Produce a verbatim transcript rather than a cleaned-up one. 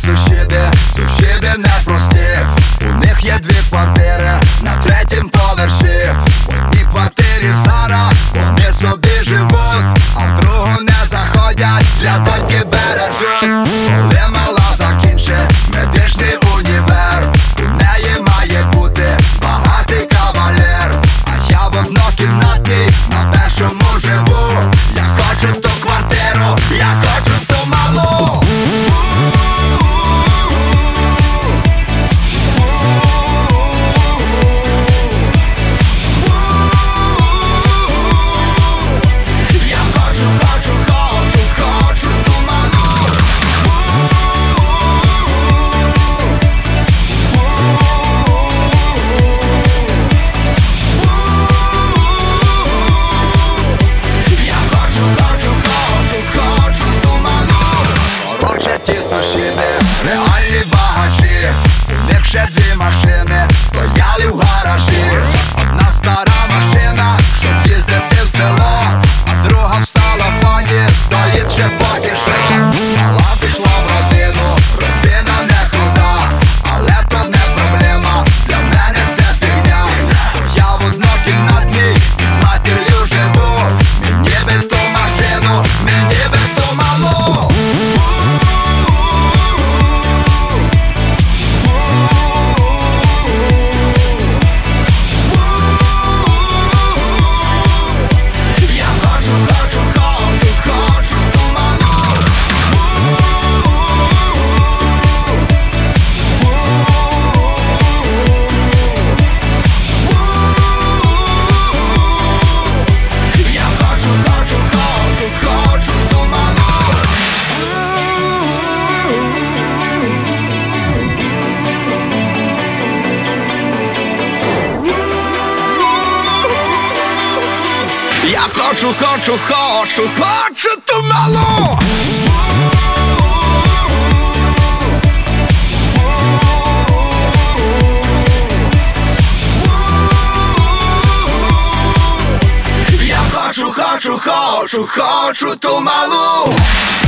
сусіди, сусіди непрості. У них є дві квартири на третім поверсі. В одній квартирі зараз вони собі живуть, а в другу не заходять, для доньки бережуть. Коли мала закінчить медичний універ, у неї має бути багатий кавалер. А я в однокімнатній на першому живу. Я хочу ту квартиру, я хочу ту малу. Ті сусіди, реальні багачі. У них ще дві машини стояли в гаражі. Одна стара машина, щоб їздити в село, а друга в салофоні стоїть ще поки що. Мала пішла в родину, родина не крута, але то не проблема, для мене це фігня. Я в однокімнатній з матір'ю живу. Мені би ту машину, мені би ту малу. Я хочу, хочу, хочу, хочу ту малу. Я хочу, хочу, хочу, хочу ту малу.